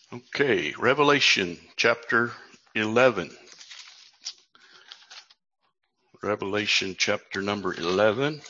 Okay, Revelation chapter 11. Revelation chapter number 11.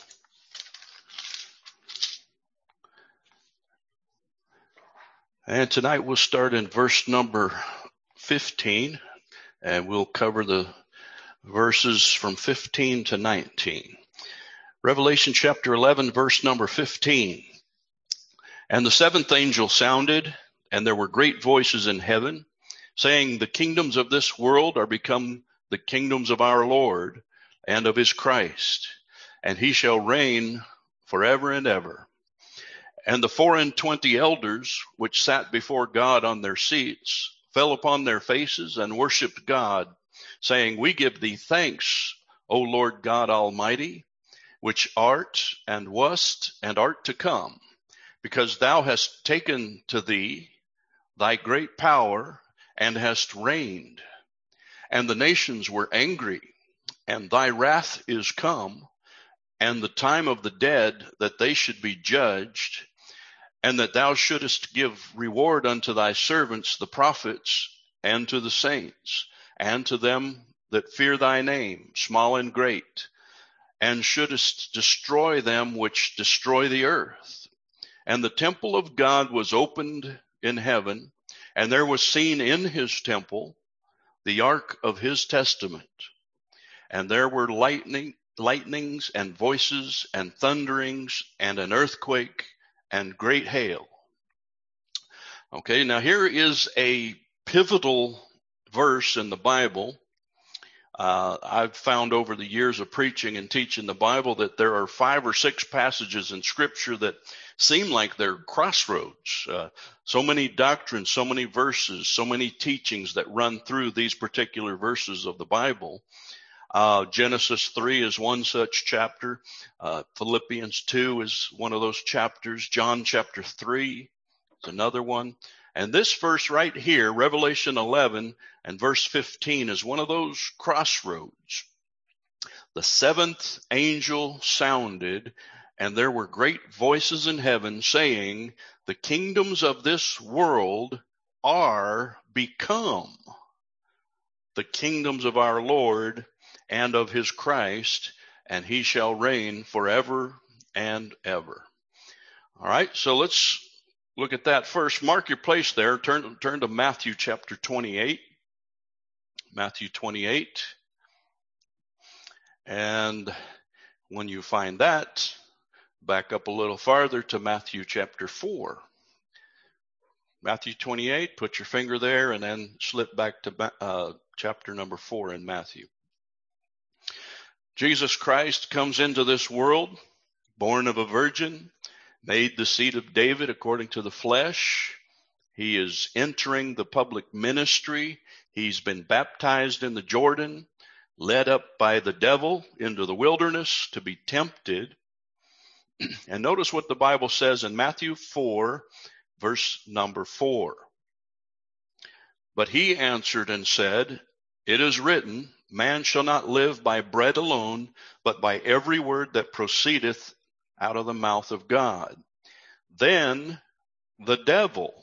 And tonight we'll start in verse number 15, and we'll cover the verses from 15 to 19. Revelation chapter 11, verse number 15. And the seventh angel sounded, and there were great voices in heaven, saying, the kingdoms of this world are become the kingdoms of our Lord and of his Christ, and he shall reign forever and ever. And the 24 elders which sat before God on their seats fell upon their faces and worshipped God, saying, we give thee thanks, O Lord God Almighty, which art and wast and art to come, because thou hast taken to thee thy great power and hast reigned. And the nations were angry, and thy wrath is come, and the time of the dead that they should be judged, and that thou shouldest give reward unto thy servants the prophets, and to the saints, and to them that fear thy name, small and great, and shouldest destroy them which destroy the earth. And the temple of God was opened in heaven, and there was seen in his temple the ark of his testament. And there were lightnings and voices and thunderings and an earthquake and great hail. Okay, now here is a pivotal verse in the Bible. I've found over the years of preaching and teaching the Bible that there are 5 or 6 passages in Scripture that seem like they're crossroads. So many doctrines, so many verses, so many teachings that run through these particular verses of the Bible. Genesis 3 is one such chapter. Philippians 2 is one of those chapters. John chapter 3 is another one. And this verse right here, Revelation 11 and verse 15, is one of those crossroads. The seventh angel sounded, and there were great voices in heaven saying, the kingdoms of this world are become the kingdoms of our Lord and of his Christ, and he shall reign forever and ever. All right, so let's look at that first. Mark your place there. Turn to Matthew chapter 28. Matthew 28. And when you find that, back up a little farther to Matthew chapter 4. Matthew 28, put your finger there, and then slip back to chapter number 4 in Matthew. Jesus Christ comes into this world, born of a virgin, made the seed of David according to the flesh. He is entering the public ministry. He's been baptized in the Jordan, led up by the devil into the wilderness to be tempted. And notice what the Bible says in Matthew 4, verse number 4. But he answered and said, it is written, man shall not live by bread alone, but by every word that proceedeth out of the mouth of God. Then the devil,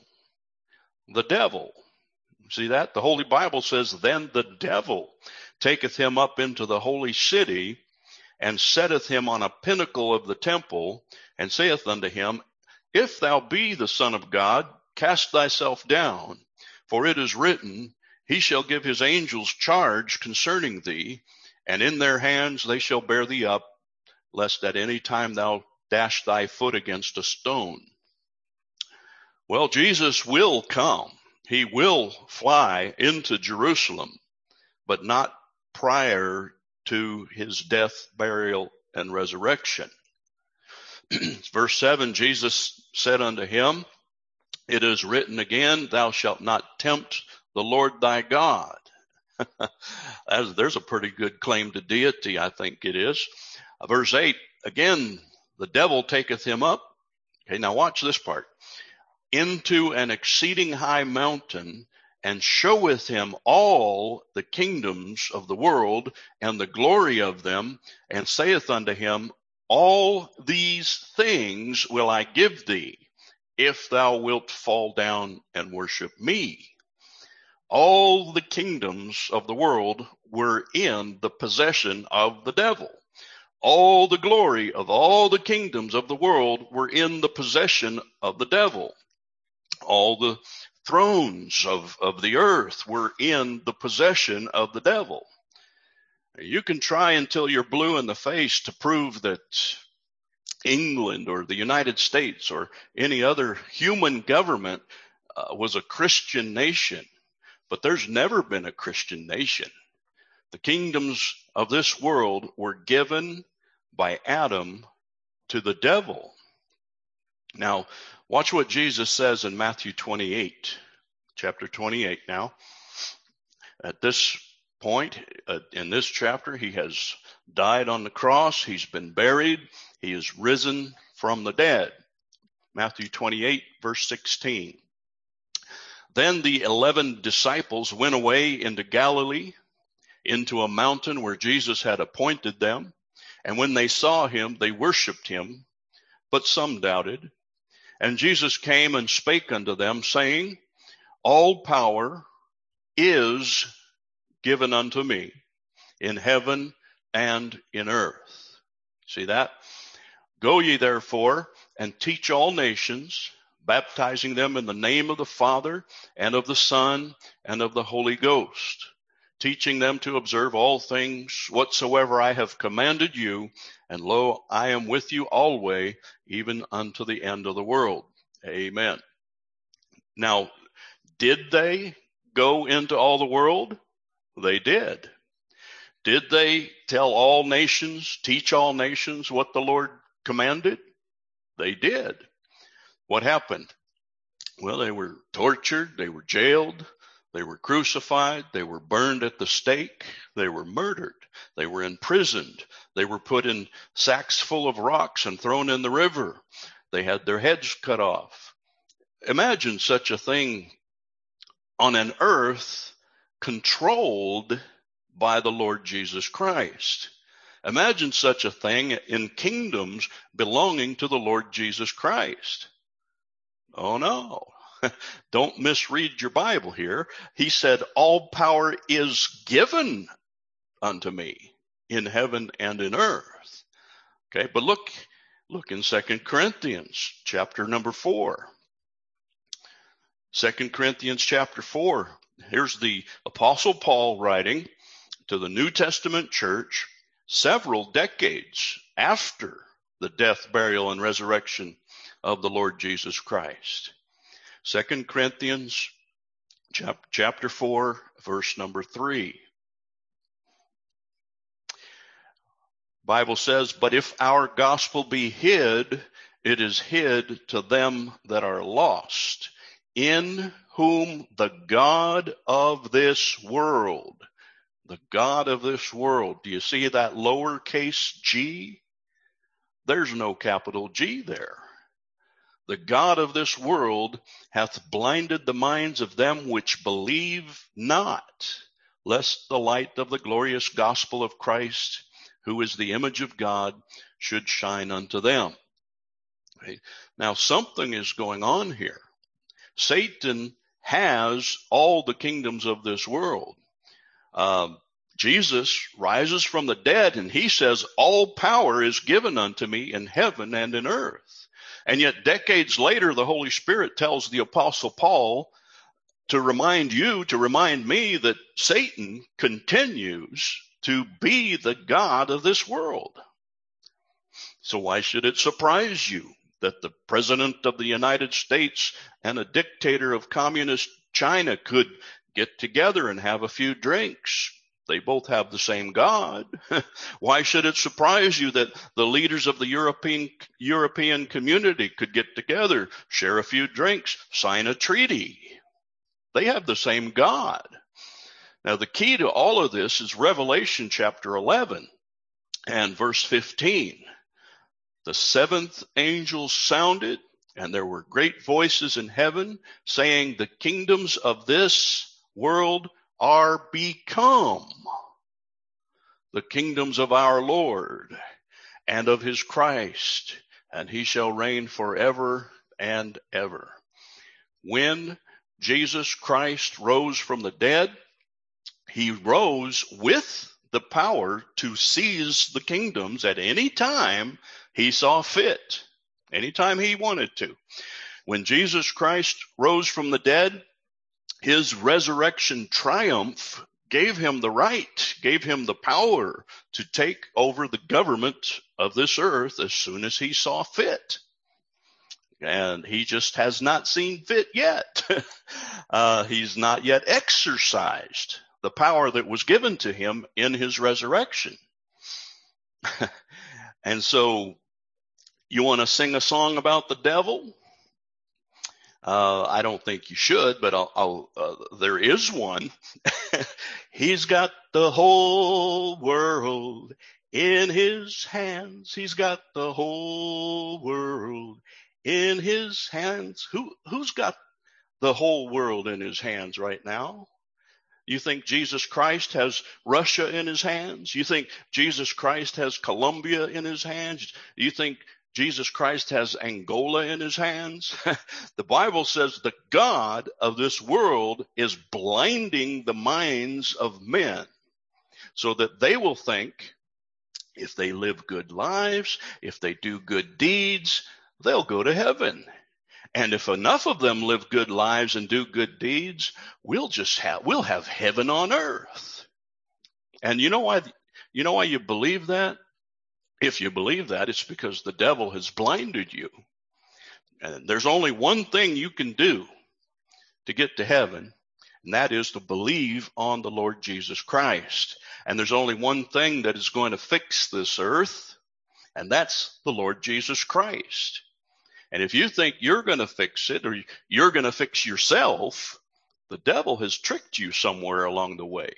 see that? The Holy Bible says, then the devil taketh him up into the holy city, and setteth him on a pinnacle of the temple, and saith unto him, if thou be the Son of God, cast thyself down, for it is written, he shall give his angels charge concerning thee, and in their hands they shall bear thee up, lest at any time thou dash thy foot against a stone. Well, Jesus will come. He will fly into Jerusalem, but not prior to his death, burial, and resurrection. Verse 7, Jesus said unto him, it is written again, thou shalt not tempt the Lord thy God. There's a pretty good claim to deity, I think it is. Verse 8, again, the devil taketh him up. Okay, now watch this part. Into an exceeding high mountain, and showeth him all the kingdoms of the world and the glory of them, and saith unto him, all these things will I give thee, if thou wilt fall down and worship me. All the kingdoms of the world were in the possession of the devil. All the glory of all the kingdoms of the world were in the possession of the devil. All the thrones of the earth were in the possession of the devil. You can try until you're blue in the face to prove that England or the United States or any other human government was a Christian nation, but there's never been a Christian nation. The kingdoms of this world were given by Adam to the devil. Now, watch what Jesus says in Matthew 28, chapter 28 now. At this point, in this chapter, he has died on the cross. He's been buried. He is risen from the dead. Matthew 28, verse 16. Then the 11 disciples went away into Galilee, into a mountain where Jesus had appointed them. And when they saw him, they worshipped him, but some doubted. And Jesus came and spake unto them, saying, all power is given unto me in heaven and in earth. See that? Go ye therefore and teach all nations, baptizing them in the name of the Father and of the Son and of the Holy Ghost, teaching them to observe all things whatsoever I have commanded you. And lo, I am with you always, even unto the end of the world. Amen. Now, did they go into all the world? They did. Did they tell all nations, teach all nations what the Lord commanded? They did. What happened? Well, they were tortured, they were jailed, they were crucified, they were burned at the stake, they were murdered, they were imprisoned, they were put in sacks full of rocks and thrown in the river. They had their heads cut off. Imagine such a thing on an earth controlled by the Lord Jesus Christ. Imagine such a thing in kingdoms belonging to the Lord Jesus Christ. Oh no, don't misread your Bible here. He said, all power is given unto me in heaven and in earth. Okay, but look in 2 Corinthians chapter number 4. 2 Corinthians chapter 4. Here's the Apostle Paul writing to the New Testament church several decades after the death, burial, and resurrection of the Lord Jesus Christ. 2 Corinthians chapter 4, verse number 3. Bible says, but if our gospel be hid, it is hid to them that are lost, in whom the God of this world, the God of this world, do you see that lowercase g? There's no capital G there. The God of this world hath blinded the minds of them which believe not, lest the light of the glorious gospel of Christ, who is the image of God, should shine unto them. Okay. Now something is going on here. Satan has all the kingdoms of this world. Jesus rises from the dead and he says, all power is given unto me in heaven and in earth. And yet decades later, the Holy Spirit tells the Apostle Paul to remind me that Satan continues to be the God of this world. So why should it surprise you that the President of the United States and a dictator of communist China could get together and have a few drinks? They both have the same God. Why should it surprise you that the leaders of the European community could get together, share a few drinks, sign a treaty? They have the same God. Now, the key to all of this is Revelation chapter 11 and verse 15. The seventh angel sounded, and there were great voices in heaven saying, the kingdoms of this world are become the kingdoms of our Lord and of his Christ, and he shall reign forever and ever. When Jesus Christ rose from the dead, he rose with the power to seize the kingdoms at any time he saw fit, anytime he wanted to. When Jesus Christ rose from the dead, his resurrection triumph gave him the right, gave him the power to take over the government of this earth as soon as he saw fit. And he just has not seen fit yet. He's not yet exercised the power that was given to him in his resurrection. And so you want to sing a song about the devil? I don't think you should, but there is one. He's got the whole world in his hands. He's got the whole world in his hands. Who's got the whole world in his hands right now? You think Jesus Christ has Russia in his hands? You think Jesus Christ has Colombia in his hands? You think Jesus Christ has Angola in his hands? The Bible says the God of this world is blinding the minds of men so that they will think if they live good lives, if they do good deeds, they'll go to heaven. And if enough of them live good lives and do good deeds, we'll have heaven on earth. And you know why you believe that? If you believe that, it's because the devil has blinded you. And there's only one thing you can do to get to heaven, and that is to believe on the Lord Jesus Christ. And there's only one thing that is going to fix this earth, and that's the Lord Jesus Christ. And if you think you're going to fix it or you're going to fix yourself, the devil has tricked you somewhere along the way.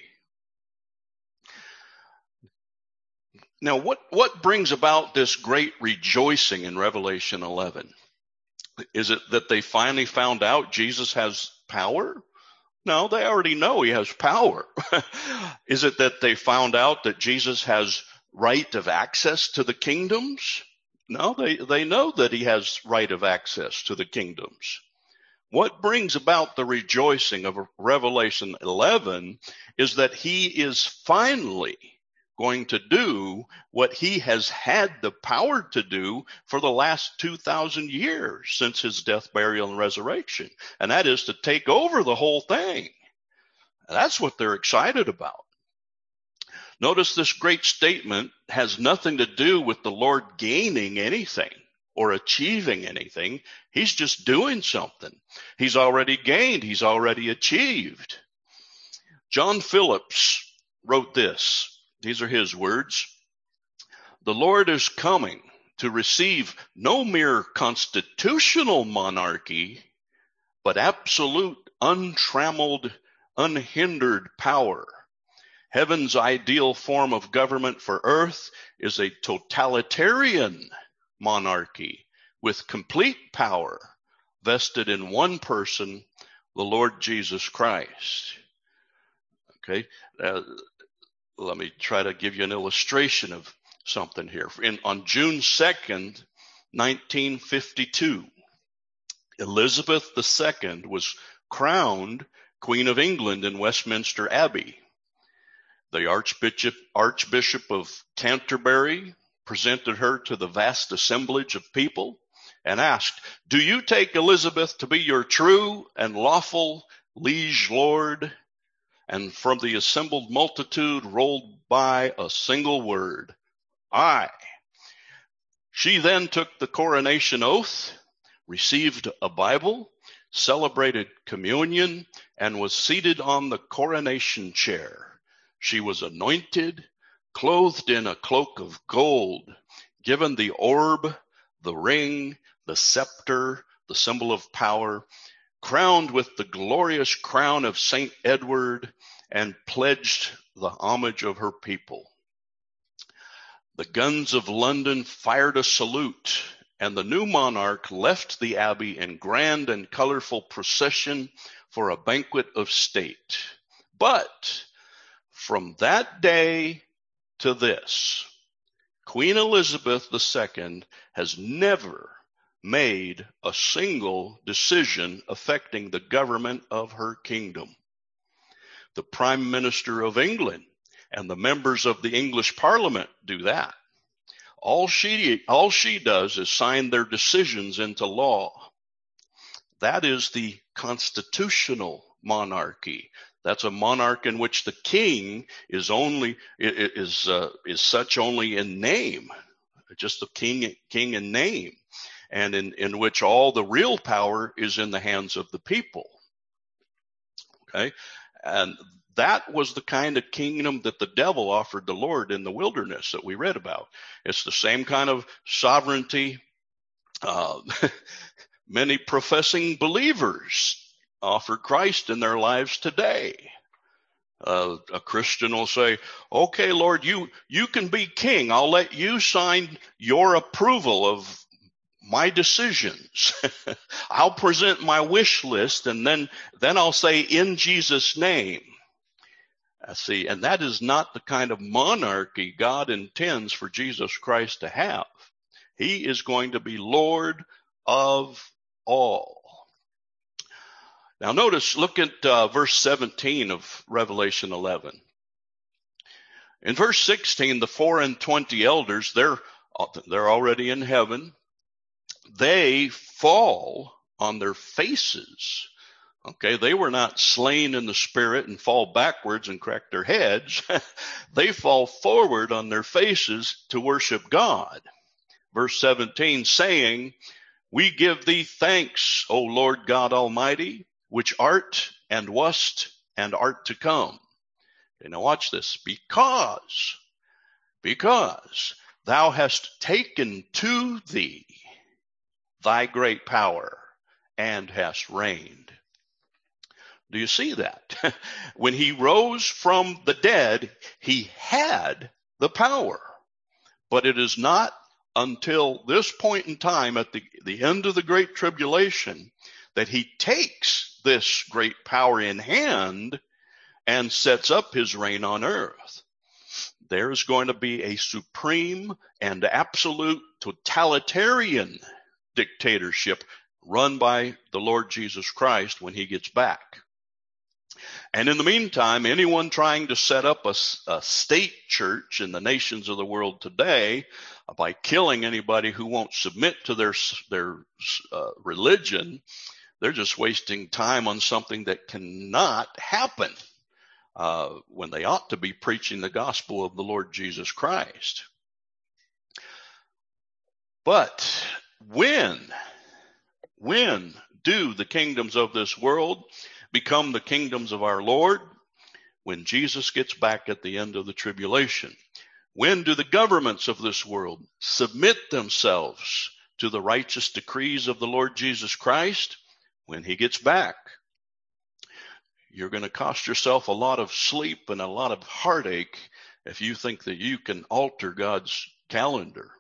Now, what brings about this great rejoicing in Revelation 11? Is it that they finally found out Jesus has power? No, they already know he has power. Is it that they found out that Jesus has right of access to the kingdoms? No, they know that he has right of access to the kingdoms. What brings about the rejoicing of Revelation 11 is that he is finally going to do what he has had the power to do for the last 2,000 years since his death, burial, and resurrection. And that is to take over the whole thing. And that's what they're excited about. Notice this great statement has nothing to do with the Lord gaining anything or achieving anything. He's just doing something. He's already gained. He's already achieved. John Phillips wrote this. These are his words. The Lord is coming to receive no mere constitutional monarchy, but absolute, untrammeled, unhindered power. Heaven's ideal form of government for earth is a totalitarian monarchy with complete power vested in one person, the Lord Jesus Christ. Okay, let me try to give you an illustration of something here. On June 2nd, 1952, Elizabeth II was crowned Queen of England in Westminster Abbey. The Archbishop of Canterbury presented her to the vast assemblage of people and asked, "Do you take Elizabeth to be your true and lawful liege lord?" And from the assembled multitude rolled by a single word, "Aye." She then took the coronation oath, received a Bible, celebrated communion, and was seated on the coronation chair. She was anointed, clothed in a cloak of gold, given the orb, the ring, the scepter, the symbol of power, crowned with the glorious crown of St. Edward, and pledged the homage of her people. The guns of London fired a salute, and the new monarch left the abbey in grand and colorful procession for a banquet of state. But from that day to this, Queen Elizabeth II has never made a single decision affecting the government of her kingdom. The Prime Minister of England and the members of the English Parliament do that. All she does is sign their decisions into law. That is the constitutional monarchy. That's a monarch in which the king is such only in name, just the king in name, and in which all the real power is in the hands of the people. Okay, and that was the kind of kingdom that the devil offered the Lord in the wilderness that we read about. It's the same kind of sovereignty. Many professing believers offer Christ in their lives today. A Christian will say, okay, Lord, you can be king. I'll let you sign your approval of my decisions. I'll present my wish list, and then I'll say, in Jesus' name. See, and that is not the kind of monarchy God intends for Jesus Christ to have. He is going to be Lord of all. Now notice, look at verse 17 of Revelation 11. In verse 16, the 24 elders, they're already in heaven. They fall on their faces. Okay, they were not slain in the spirit and fall backwards and crack their heads. They fall forward on their faces to worship God. Verse 17, saying, we give thee thanks, O Lord God Almighty, which art and wast and art to come. Okay, now watch this. Because thou hast taken to thee thy great power and hast reigned. Do you see that? When he rose from the dead, he had the power. But it is not until this point in time at the end of the Great Tribulation that he takes this great power in hand and sets up his reign on earth. There is going to be a supreme and absolute totalitarian dictatorship run by the Lord Jesus Christ when he gets back. And in the meantime, anyone trying to set up a state church in the nations of the world today by killing anybody who won't submit to their religion, they're just wasting time on something that cannot happen when they ought to be preaching the gospel of the Lord Jesus Christ. But when do the kingdoms of this world become the kingdoms of our Lord? When Jesus gets back at the end of the tribulation. When do the governments of this world submit themselves to the righteous decrees of the Lord Jesus Christ? When he gets back. You're going to cost yourself a lot of sleep and a lot of heartache if you think that you can alter God's calendar.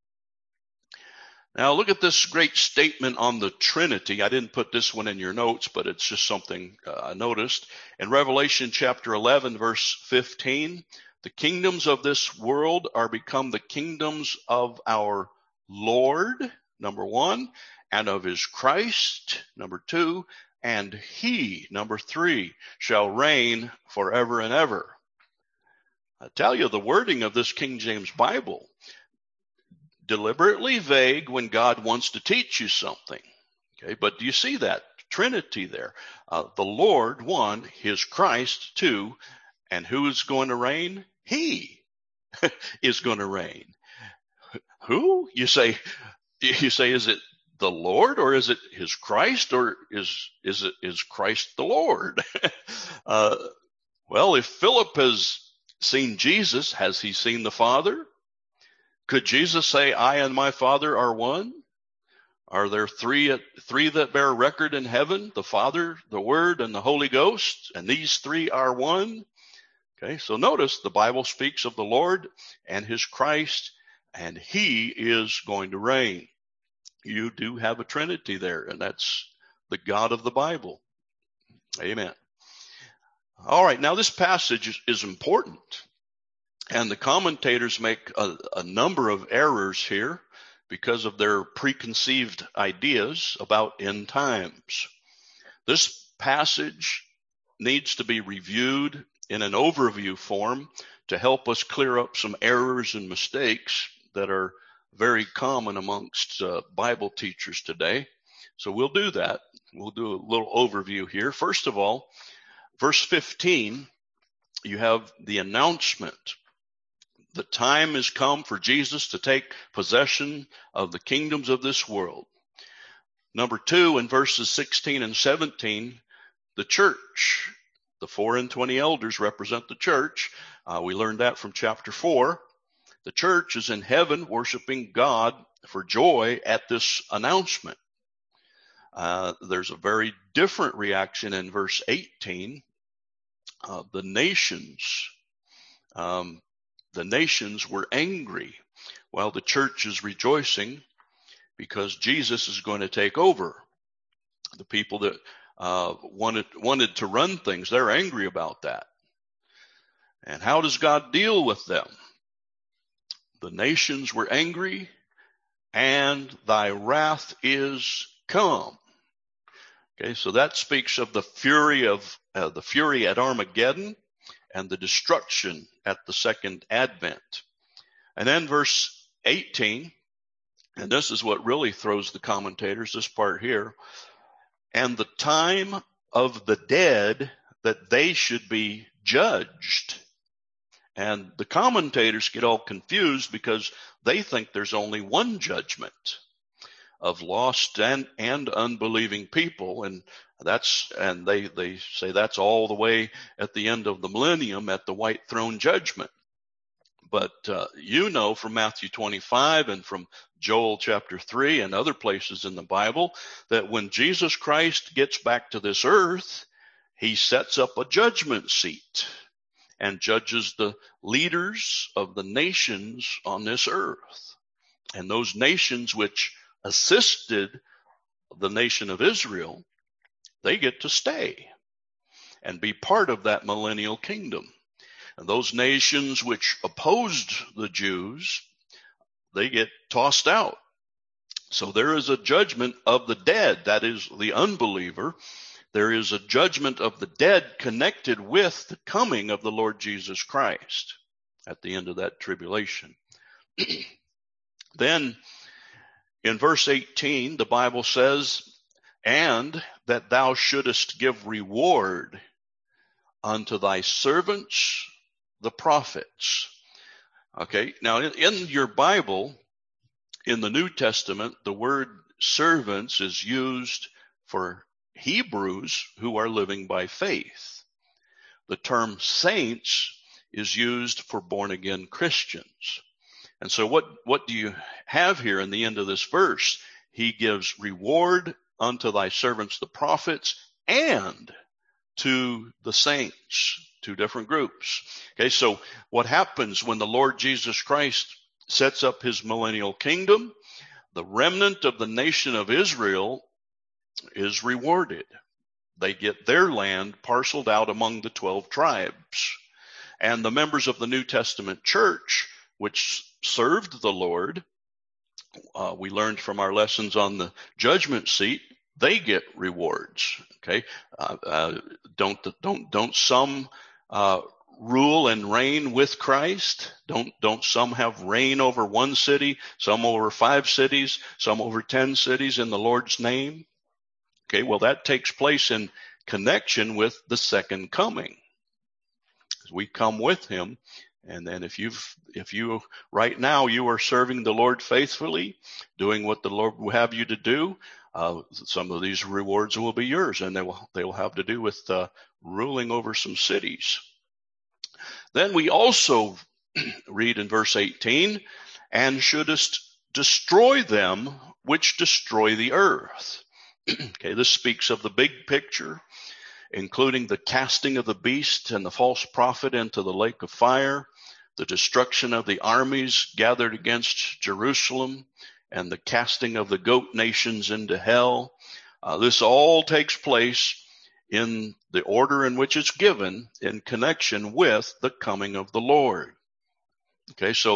Now look at this great statement on the Trinity. I didn't put this one in your notes, but it's just something I noticed. In Revelation chapter 11, verse 15, the kingdoms of this world are become the kingdoms of our Lord, number one, and of his Christ, number two, and he, number three, shall reign forever and ever. I tell you, the wording of this King James Bible, deliberately vague when God wants to teach you something. Okay, but do you see that Trinity there? The Lord, one, his Christ, two, and who is going to reign? He is going to reign. Who? You say, is it the Lord, or is it his Christ, or is Christ the Lord? Well, if Philip has seen Jesus, has he seen the Father? Could Jesus say, I and my Father are one? Are there three that bear record in heaven? The Father, the Word, and the Holy Ghost, and these three are one? Okay, so notice the Bible speaks of the Lord and his Christ, and he is going to reign. You do have a Trinity there, and that's the God of the Bible. Amen. All right, now this passage is important, and the commentators make a number of errors here. because of their preconceived ideas about end times. This passage needs to be reviewed in an overview form to help us clear up some errors and mistakes that are very common amongst Bible teachers today. So we'll do that. We'll do a little overview here. First of all, verse 15, you have the announcement. The time has come for Jesus to take possession of the kingdoms of this world. Number 2, in verses 16 and 17, the church, the 4 and 20 elders represent the church. We learned that from chapter 4. The church is in heaven worshiping God for joy at this announcement. There's a very different reaction in verse 18. The nations were angry while the church is rejoicing because Jesus is going to take over. The people that wanted to run things, they're angry about that. And how does God deal with them? The nations were angry, and thy wrath is come. Okay, so that speaks of the fury at Armageddon and the destruction at the second advent. And then verse 18, and this is what really throws the commentators, this part here, and the time of the dead that they should be judged. And the commentators get all confused because they think there's only one judgment of lost and unbelieving people, and they say that's all the way at the end of the millennium at the white throne judgment. But from Matthew 25 and from Joel chapter 3 and other places in the Bible that when Jesus Christ gets back to this earth, he sets up a judgment seat and judges the leaders of the nations on this earth. And those nations which assisted the nation of Israel, they get to stay and be part of that millennial kingdom. And those nations which opposed the Jews, they get tossed out. So there is a judgment of the dead, that is the unbeliever. There is a judgment of the dead connected with the coming of the Lord Jesus Christ at the end of that tribulation. Then in verse 18, the Bible says, and that thou shouldest give reward unto thy servants, the prophets. Okay, now in your Bible, in the New Testament, the word servants is used for Hebrews who are living by faith. The term saints is used for born-again Christians. And so what do you have here in the end of this verse? He gives reward unto thy servants, the prophets, and to the saints, two different groups. Okay, so what happens when the Lord Jesus Christ sets up his millennial kingdom? The remnant of the nation of Israel is rewarded. They get their land parceled out among the 12 tribes. And the members of the New Testament church, which served the Lord, we learned from our lessons on the judgment seat, they get rewards. Okay, don't some rule and reign with Christ? Don't some have reign over one city, some over 5 cities, some over 10 cities in the Lord's name? Okay, well that takes place in connection with the second coming. We come with him, and then if you right now you are serving the Lord faithfully, doing what the Lord will have you to do, some of these rewards will be yours, and they will have to do with ruling over some cities. Then we also read in verse 18, and shouldest destroy them which destroy the earth. Okay, this speaks of the big picture, including the casting of the beast and the false prophet into the lake of fire, the destruction of the armies gathered against Jerusalem, and the casting of the goat nations into hell. This all takes place in the order in which it's given in connection with the coming of the Lord. Okay, so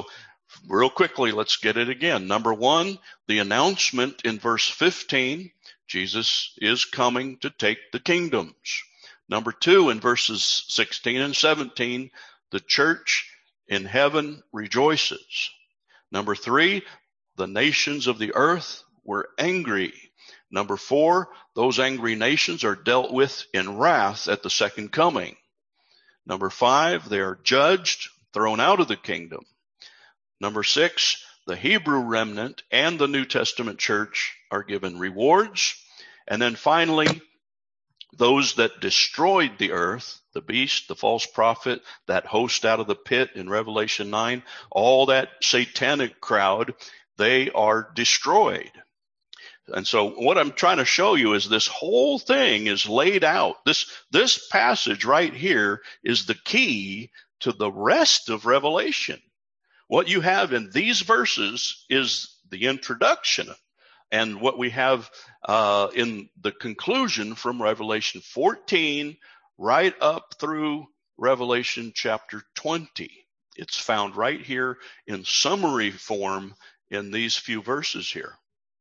Real quickly, let's get it again. Number one, the announcement in verse 15, Jesus is coming to take the kingdoms. Number two, in verses 16 and 17, the church in heaven rejoices. Number three, the nations of the earth were angry. Number four, those angry nations are dealt with in wrath at the second coming. Number five, they are judged, thrown out of the kingdom. Number six, the Hebrew remnant and the New Testament church are given rewards. And then finally, those that destroyed the earth, the beast, the false prophet, that host out of the pit in Revelation 9, all that satanic crowd, they are destroyed. And so what I'm trying to show you is this whole thing is laid out. This passage right here is the key to the rest of Revelation. What you have in these verses is the introduction, and what we have in the conclusion from Revelation 14 right up through Revelation chapter 20. It's found right here in summary form in these few verses here.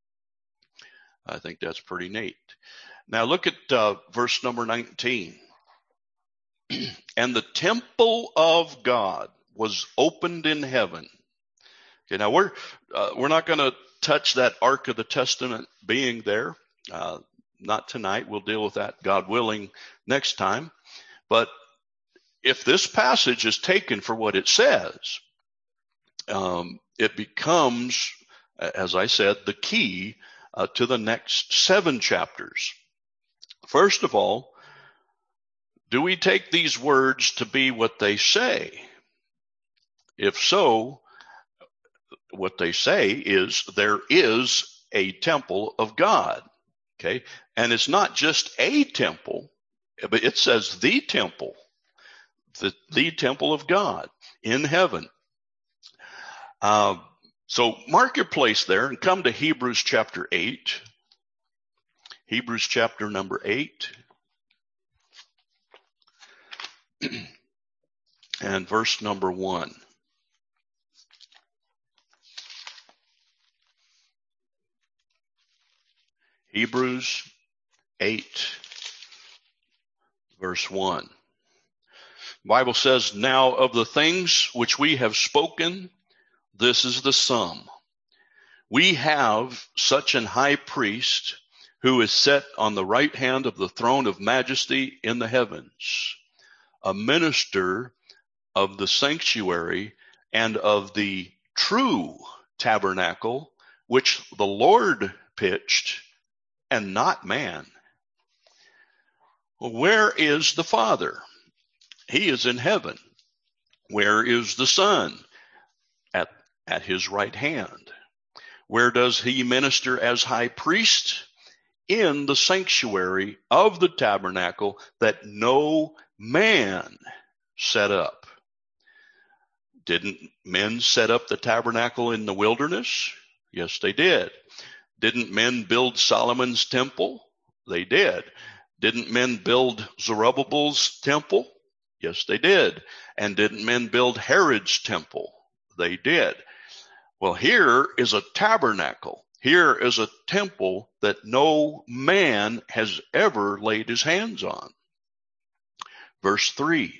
I think that's pretty neat. Now look at verse number 19. And the temple of God was opened in heaven. Okay, now we're not going to touch that Ark of the Testament being there. Not tonight. We'll deal with that, God willing, next time. But if this passage is taken for what it says, it becomes, as I said, the key to the next 7 chapters. First of all, do we take these words to be what they say? If so, what they say is there is a temple of God. Okay. And it's not just a temple, but it says the temple, the temple of God in heaven. So mark your place there and come to Hebrews chapter 8. Hebrews chapter number 8. And verse number 1. Hebrews 8, verse 1. The Bible says, now of the things which we have spoken, this is the sum. We have such an high priest who is set on the right hand of the throne of majesty in the heavens, a minister of the sanctuary and of the true tabernacle, which the Lord pitched, and not man. Well, where is the Father? He is in heaven. Where is the Son? At his right hand. Where does he minister as high priest? In the sanctuary of the tabernacle that no man set up. Didn't men set up the tabernacle in the wilderness? Yes, they did. Didn't men build Solomon's temple? They did. Didn't men build Zerubbabel's temple? Yes, they did. And didn't men build Herod's temple? They did. Well, here is a tabernacle. Here is a temple that no man has ever laid his hands on. Verse 3.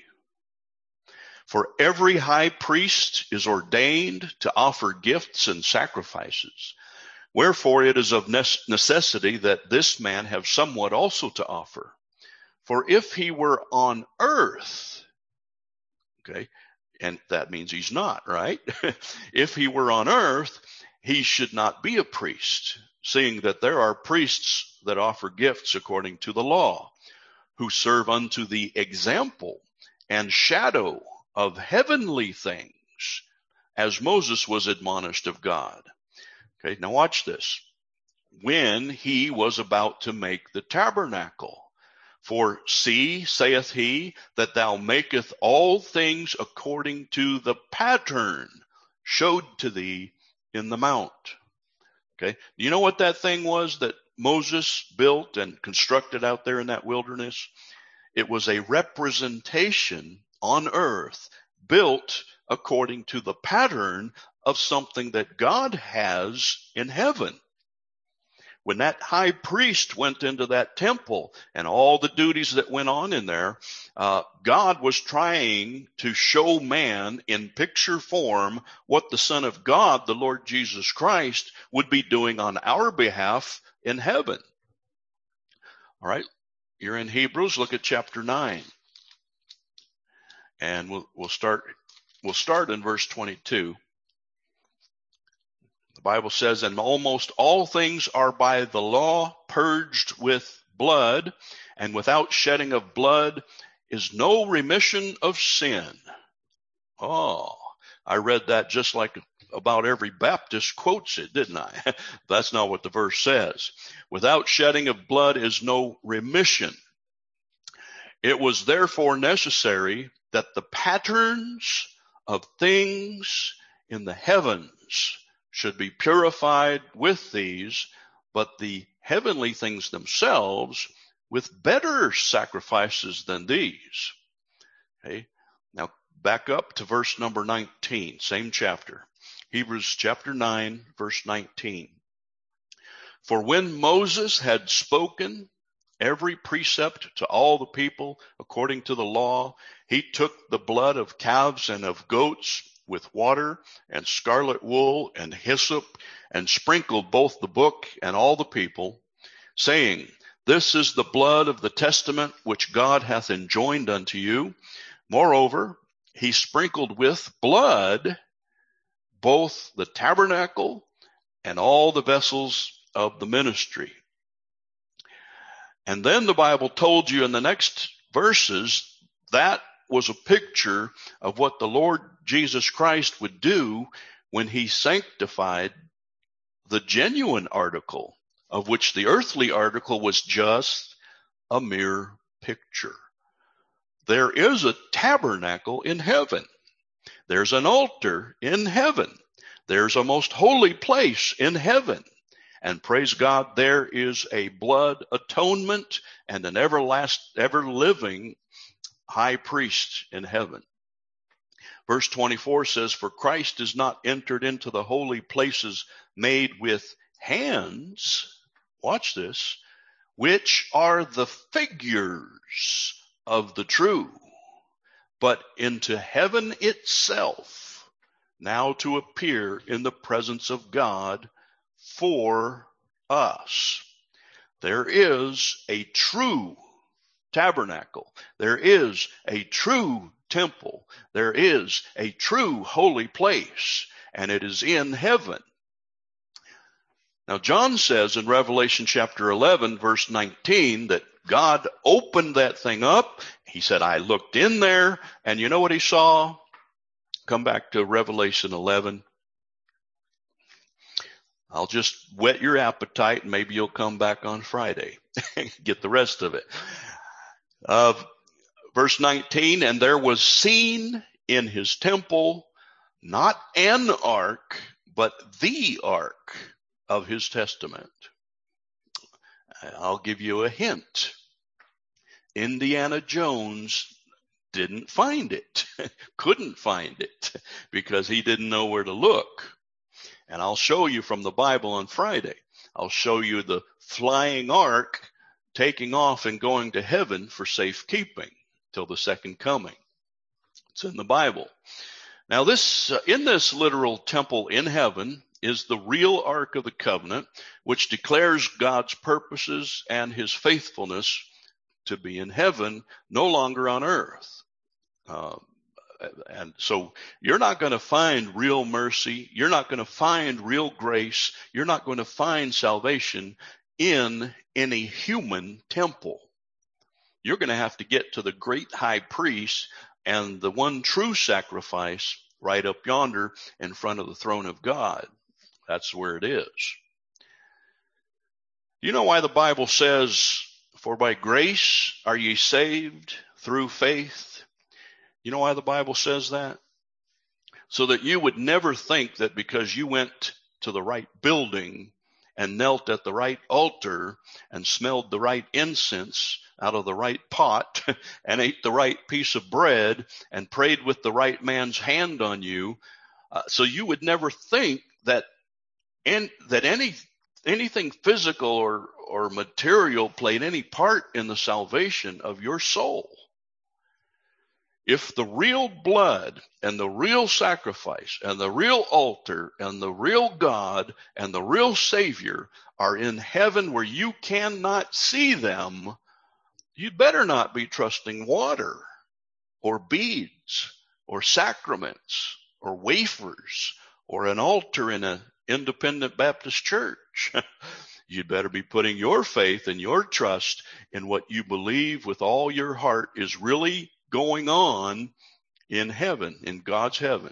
For every high priest is ordained to offer gifts and sacrifices. Wherefore it is of necessity that this man have somewhat also to offer. For if he were on earth, okay, and that means he's not, right? If he were on earth, he should not be a priest, seeing that there are priests that offer gifts according to the law, who serve unto the example and shadow of heavenly things, as Moses was admonished of God. Okay, now watch this. When he was about to make the tabernacle, for see, saith he, that thou maketh all things according to the pattern showed to thee in the mount. Okay, do you know what that thing was that Moses built and constructed out there in that wilderness? It was a representation on earth built according to the pattern of something that God has in heaven. When that high priest went into that temple and all the duties that went on in there, God was trying to show man in picture form what the Son of God, the Lord Jesus Christ, would be doing on our behalf in heaven. All right, you're in Hebrews. Look at chapter 9, and we'll start in verse 22. The Bible says, and almost all things are by the law purged with blood, and without shedding of blood is no remission of sin. Oh, I read that just like about every Baptist quotes it, didn't I? That's not what the verse says. Without shedding of blood is no remission. It was therefore necessary that the patterns of things in the heavens should be purified with these, but the heavenly things themselves with better sacrifices than these. Okay. Now back up to verse number 19, same chapter. Hebrews chapter 9, verse 19. For when Moses had spoken every precept to all the people according to the law, he took the blood of calves and of goats with water and scarlet wool and hyssop, and sprinkled both the book and all the people, saying, this is the blood of the testament which God hath enjoined unto you. Moreover, he sprinkled with blood both the tabernacle and all the vessels of the ministry. And then the Bible told you in the next verses that was a picture of what the Lord Jesus Christ would do when he sanctified the genuine article, of which the earthly article was just a mere picture. There is a tabernacle in heaven. There's an altar in heaven. There's a most holy place in heaven. And praise God, there is a blood atonement and an ever-living high priest in heaven. Verse 24 says, for Christ is not entered into the holy places made with hands, watch this, which are the figures of the true, but into heaven itself, now to appear in the presence of God for us. There is a true tabernacle. There is a true temple. There is a true holy place, and it is in heaven. Now, John says in Revelation chapter 11, verse 19, that God opened that thing up. He said, I looked in there, and you know what he saw? Come back to Revelation 11. I'll just whet your appetite, and maybe you'll come back on Friday. Get the rest of it. Verse 19, and there was seen in his temple not an ark, but the ark of his testament. I'll give you a hint. Indiana Jones didn't find it, couldn't find it, because he didn't know where to look. And I'll show you from the Bible on Friday. I'll show you the flying ark taking off and going to heaven for safekeeping till the second coming. It's in the Bible. Now this, in this literal temple in heaven is the real Ark of the Covenant, which declares God's purposes and his faithfulness to be in heaven, no longer on earth. And so you're not going to find real mercy. You're not going to find real grace. You're not going to find salvation in any human temple. You're going to have to get to the great high priest and the one true sacrifice right up yonder in front of the throne of God. That's where it is. You know why the Bible says, for by grace are ye saved through faith? You know why the Bible says that? So that you would never think that because you went to the right building and knelt at the right altar and smelled the right incense out of the right pot and ate the right piece of bread and prayed with the right man's hand on you, So you would never think that anything physical or material played any part in the salvation of your soul. If the real blood and the real sacrifice and the real altar and the real God and the real Savior are in heaven where you cannot see them, you'd better not be trusting water or beads or sacraments or wafers or an altar in an independent Baptist church. You'd better be putting your faith and your trust in what you believe with all your heart is really going on in heaven, in God's heaven.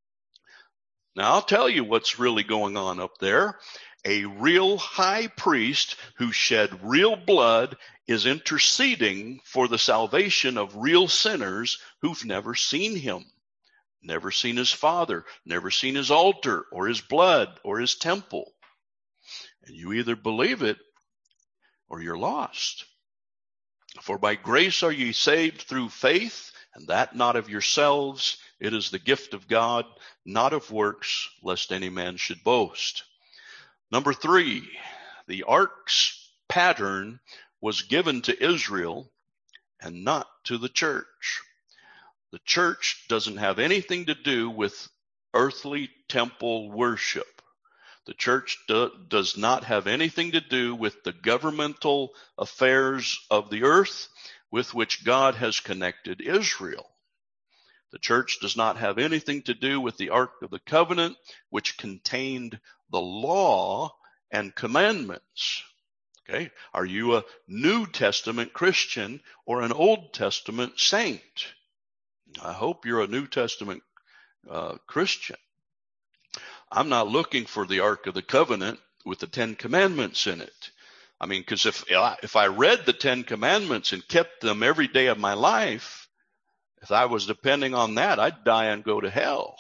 Now, I'll tell you what's really going on up there. A real high priest who shed real blood is interceding for the salvation of real sinners who've never seen him, never seen his Father, never seen his altar or his blood or his temple. And you either believe it or you're lost. For by grace are ye saved through faith, and that not of yourselves. It is the gift of God, not of works, lest any man should boast. Number 3, the ark's pattern was given to Israel and not to the church. The church doesn't have anything to do with earthly temple worship. The church does not have anything to do with the governmental affairs of the earth with which God has connected Israel. The church does not have anything to do with the Ark of the Covenant, which contained the law and commandments. Okay? Are you a New Testament Christian or an Old Testament saint? I hope you're a New Testament Christian. I'm not looking for the Ark of the Covenant with the 10 Commandments in it. I mean, because if I read the 10 Commandments and kept them every day of my life, if I was depending on that, I'd die and go to hell.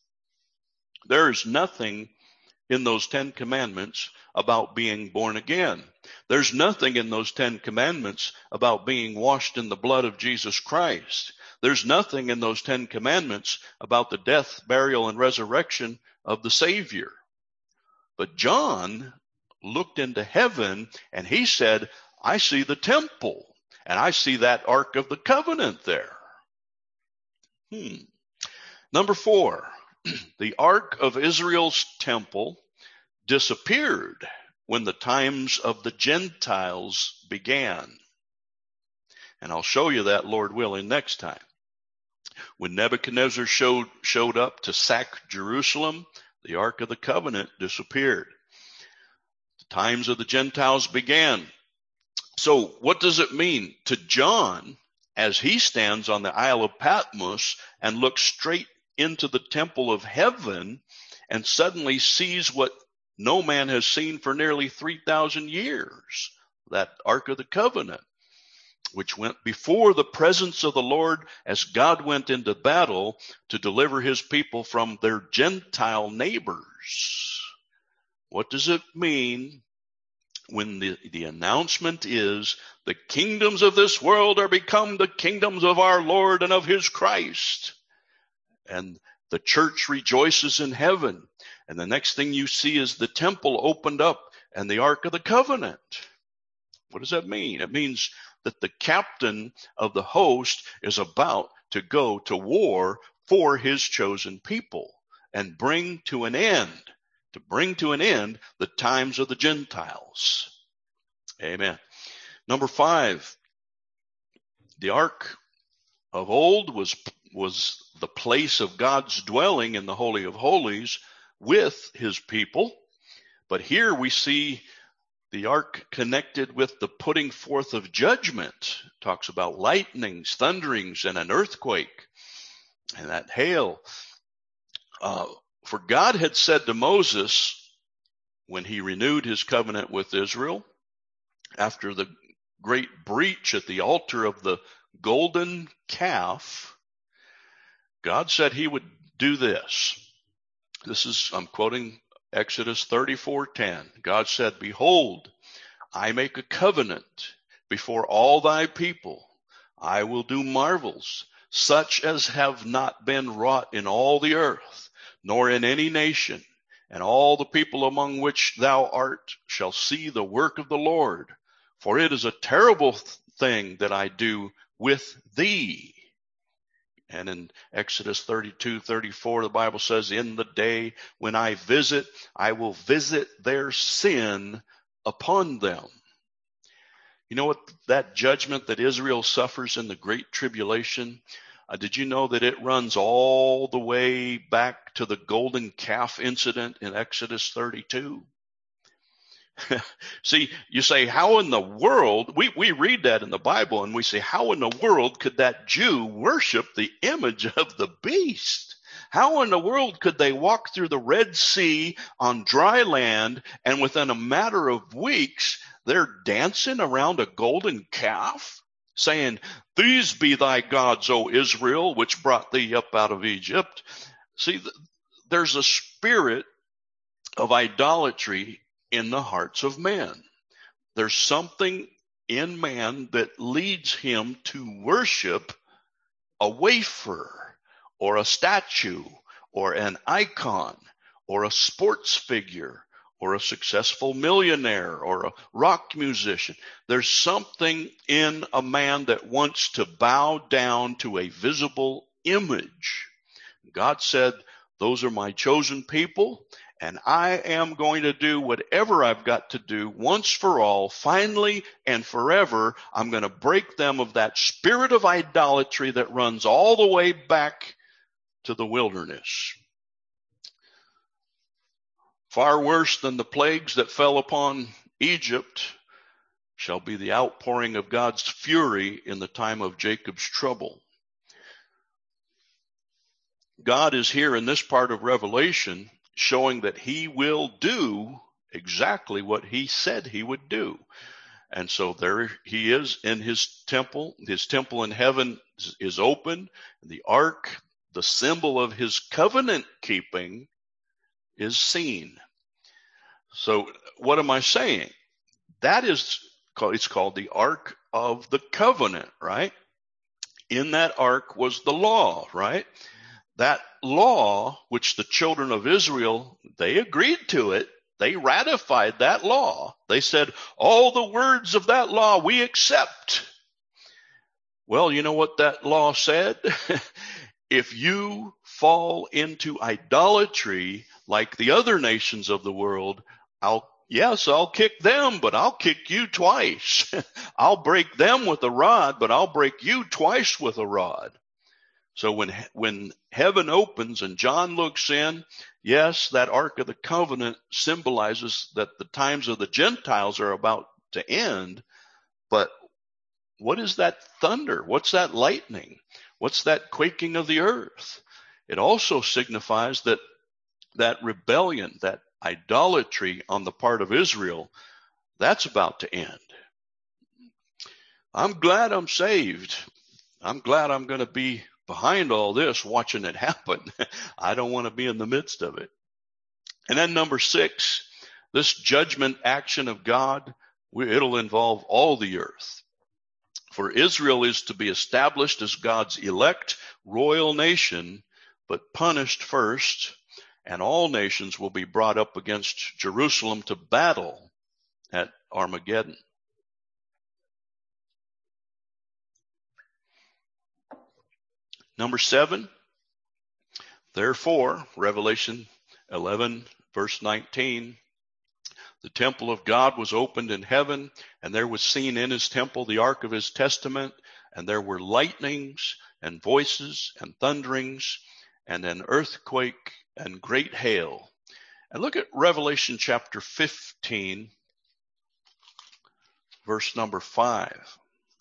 There is nothing in those 10 Commandments about being born again. There's nothing in those 10 Commandments about being washed in the blood of Jesus Christ. There's nothing in those 10 Commandments about the death, burial, and resurrection of the Savior. But John looked into heaven and he said, I see the temple and I see that Ark of the Covenant there. Number 4, the Ark of Israel's temple disappeared when the times of the Gentiles began. And I'll show you that, Lord willing, next time. When Nebuchadnezzar showed up to sack Jerusalem, the Ark of the Covenant disappeared. The times of the Gentiles began. So what does it mean to John as he stands on the Isle of Patmos and looks straight into the temple of heaven and suddenly sees what no man has seen for nearly 3,000 years, that Ark of the Covenant, which went before the presence of the Lord as God went into battle to deliver his people from their Gentile neighbors. What does it mean when the announcement is the kingdoms of this world are become the kingdoms of our Lord and of his Christ? And the church rejoices in heaven. And the next thing you see is the temple opened up and the Ark of the Covenant. What does that mean? It means that the captain of the host is about to go to war for his chosen people and bring to an end the times of the Gentiles. Amen. Number 5, the Ark of old was the place of God's dwelling in the Holy of Holies with his people. But here we see the ark connected with the putting forth of judgment. It talks about lightnings, thunderings, and an earthquake, and that hail. For God had said to Moses, when he renewed his covenant with Israel, after the great breach at the altar of the golden calf, God said he would do this. I'm quoting Exodus 34:10. God said, behold, I make a covenant before all thy people. I will do marvels, such as have not been wrought in all the earth, nor in any nation. And all the people among which thou art shall see the work of the Lord. For it is a terrible thing that I do with thee. And in Exodus 32:34, the Bible says, in the day when I visit, I will visit their sin upon them. You know what, that judgment that Israel suffers in the Great Tribulation, did you know that it runs all the way back to the golden calf incident in Exodus 32? See, you say, how in the world, we read that in the Bible and we say, how in the world could that Jew worship the image of the beast? How in the world could they walk through the Red Sea on dry land and within a matter of weeks, they're dancing around a golden calf, saying, these be thy gods, O Israel, which brought thee up out of Egypt. See, there's a spirit of idolatry in the hearts of men. There's something in man that leads him to worship a wafer or a statue or an icon or a sports figure or a successful millionaire or a rock musician. There's something in a man that wants to bow down to a visible image. God said, those are my chosen people, and I am going to do whatever I've got to do once for all, finally and forever. I'm going to break them of that spirit of idolatry that runs all the way back to the wilderness. Far worse than the plagues that fell upon Egypt shall be the outpouring of God's fury in the time of Jacob's trouble. God is here in this part of Revelation showing that he will do exactly what he said he would do. And so there he is in his temple. His temple in heaven is open. The ark, the symbol of his covenant keeping, is seen. So what am I saying? That is, it's called the Ark of the Covenant, right? In that ark was the law, right? That law, which the children of Israel, they agreed to it. They ratified that law. They said, all the words of that law we accept. Well, you know what that law said? If you fall into idolatry like the other nations of the world, I'll kick them, but I'll kick you twice. I'll break them with a rod, but I'll break you twice with a rod. So when heaven opens and John looks in, yes, that Ark of the Covenant symbolizes that the times of the Gentiles are about to end. But what is that thunder? What's that lightning? What's that quaking of the earth? It also signifies that rebellion, that idolatry on the part of Israel, that's about to end. I'm glad I'm saved. I'm glad I'm going to be behind all this, watching it happen. I don't want to be in the midst of it. And then number 6, this judgment action of God, it'll involve all the earth. For Israel is to be established as God's elect royal nation, but punished first, and all nations will be brought up against Jerusalem to battle at Armageddon. Number 7, therefore, Revelation 11, verse 19, the temple of God was opened in heaven, and there was seen in his temple the ark of his testament, and there were lightnings and voices and thunderings and an earthquake and great hail. And look at Revelation chapter 15, verse number 5.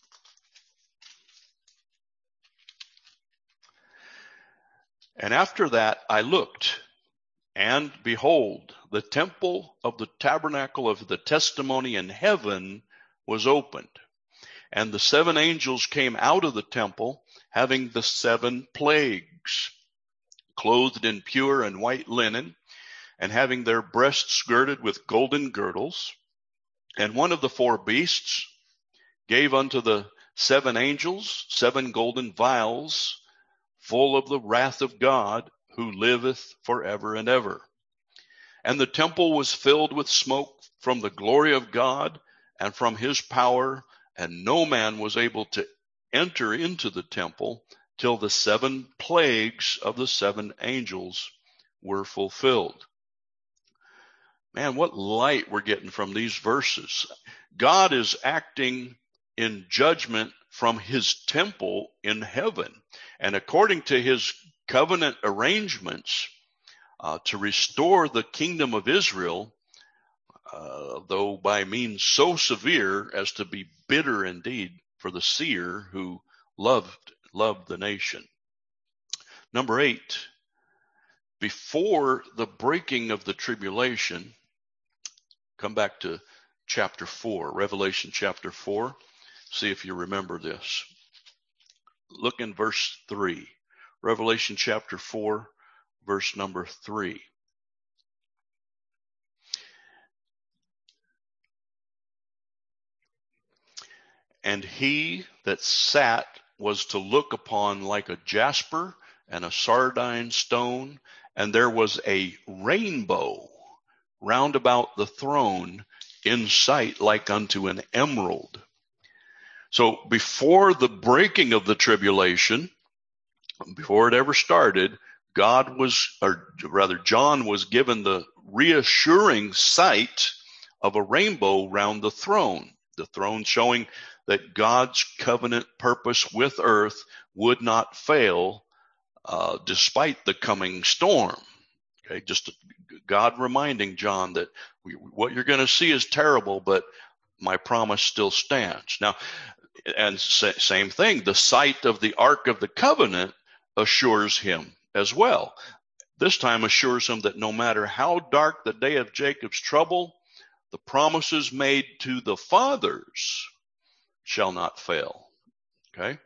And after that I looked, and behold, the temple of the tabernacle of the testimony in heaven was opened. And the 7 angels came out of the temple, having the 7 plagues, clothed in pure and white linen, and having their breasts girded with golden girdles. And one of the 4 beasts gave unto the 7 angels 7 golden vials, full of the wrath of God, who liveth forever and ever. And the temple was filled with smoke from the glory of God and from his power, and no man was able to enter into the temple till the 7 plagues of the 7 angels were fulfilled. Man, what light we're getting from these verses. God is acting in judgment from his temple in heaven. And according to his covenant arrangements, to restore the kingdom of Israel, though by means so severe as to be bitter indeed for the seer who loved the nation. Number 8, before the breaking of the tribulation, come back to chapter 4, Revelation chapter 4. See if you remember this. Look in verse 3. Revelation chapter 4, verse number 3. And he that sat was to look upon like a jasper and a sardine stone, and there was a rainbow round about the throne in sight like unto an emerald. So before the breaking of the tribulation, before it ever started, John was given the reassuring sight of a rainbow round the throne showing that God's covenant purpose with earth would not fail despite the coming storm. Okay, just God reminding John that what you're going to see is terrible, but my promise still stands. Now, and same thing, the sight of the Ark of the Covenant assures him as well. This time assures him that no matter how dark the day of Jacob's trouble, the promises made to the fathers shall not fail. Okay?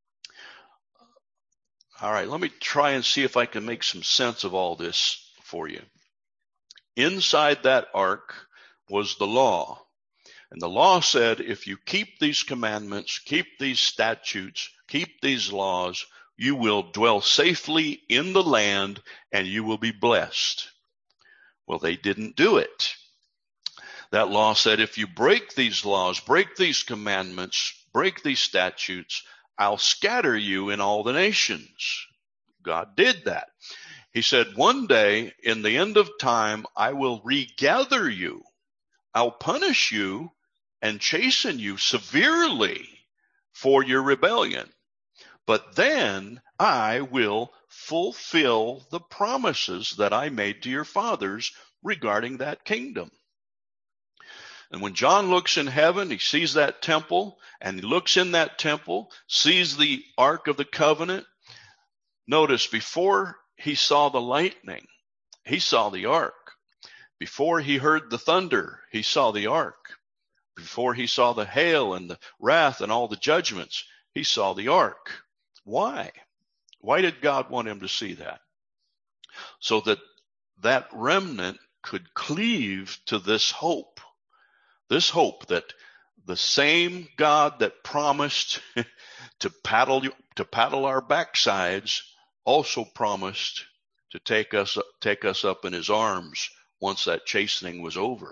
All right, let me try and see if I can make some sense of all this for you. Inside that ark was the law. And the law said, if you keep these commandments, keep these statutes, keep these laws, you will dwell safely in the land and you will be blessed. Well, they didn't do it. That law said, if you break these laws, break these commandments, break these statutes, I'll scatter you in all the nations. God did that. He said, one day in the end of time, I will regather you. I'll punish you and chasten you severely for your rebellion. But then I will fulfill the promises that I made to your fathers regarding that kingdom. And when John looks in heaven, he sees that temple, and he looks in that temple, sees the Ark of the Covenant. Notice, before he saw the lightning, he saw the Ark. Before he heard the thunder, he saw the Ark. Before he saw the hail and the wrath and all the judgments, he saw the Ark. Why? Why did God want him to see that? So that that remnant could cleave to this hope. This hope that the same God that promised to paddle our backsides also promised to take us up in his arms once that chastening was over.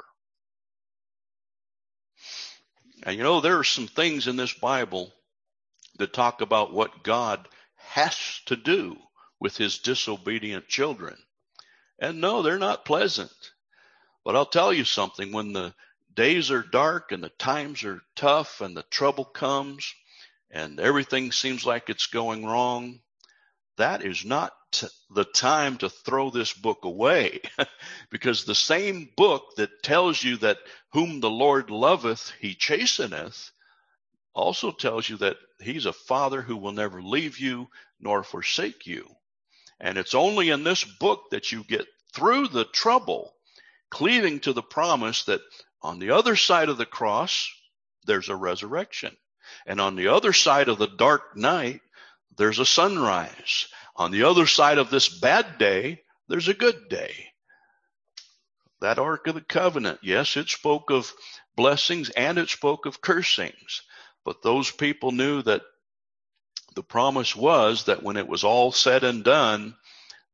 And there are some things in this Bible that talk about what God has to do with his disobedient children. And no, they're not pleasant. But I'll tell you something, when the days are dark and the times are tough and the trouble comes and everything seems like it's going wrong, that is not the time to throw this book away. Because the same book that tells you that whom the Lord loveth, he chasteneth, also tells you that he's a father who will never leave you nor forsake you. And it's only in this book that you get through the trouble, cleaving to the promise that on the other side of the cross, there's a resurrection. And on the other side of the dark night, there's a sunrise. On the other side of this bad day, there's a good day. That Ark of the Covenant, yes, it spoke of blessings and it spoke of cursings. But those people knew that the promise was that when it was all said and done,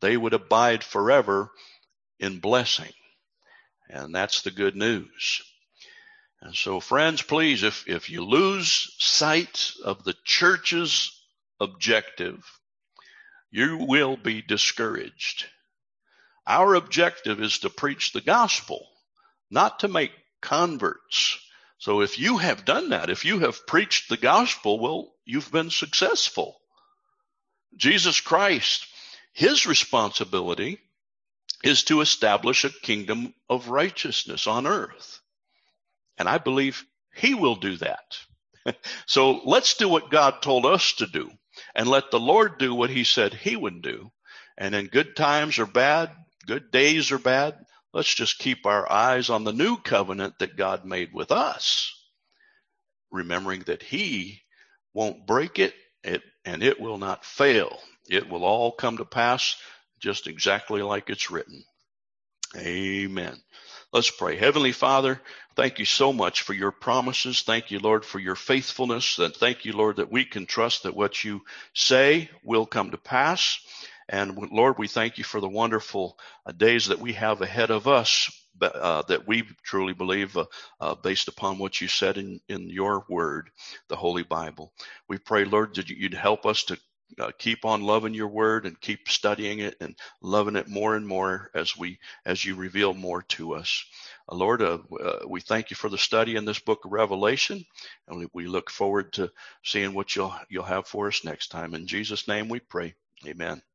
they would abide forever in blessing. And that's the good news. And so, friends, please, if you lose sight of the church's objective, you will be discouraged. Our objective is to preach the gospel, not to make converts. So if you have done that, if you have preached the gospel, well, you've been successful. Jesus Christ, his responsibility is to establish a kingdom of righteousness on earth. And I believe he will do that. So let's do what God told us to do and let the Lord do what he said he would do. And in good times or bad, good days or bad, let's just keep our eyes on the new covenant that God made with us, remembering that he won't break it, and it will not fail. It will all come to pass just exactly like it's written. Amen. Let's pray. Heavenly Father, thank you so much for your promises. Thank you, Lord, for your faithfulness. And thank you, Lord, that we can trust that what you say will come to pass. And Lord, we thank you for the wonderful days that we have ahead of us, that we truly believe based upon what you said in your word, the Holy Bible. We pray, Lord, that you'd help us to keep on loving your word and keep studying it and loving it more and more as you reveal more to us. Lord, we thank you for the study in this book of Revelation, and we look forward to seeing what you'll have for us next time. In Jesus' name we pray. Amen.